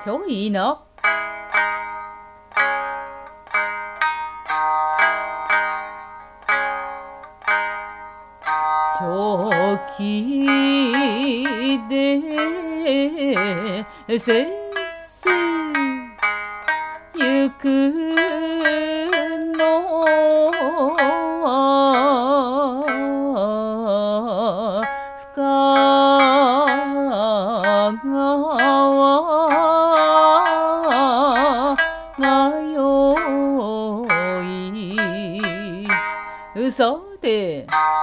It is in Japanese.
超いいの。長期でせっせゆくの深川がよい。さて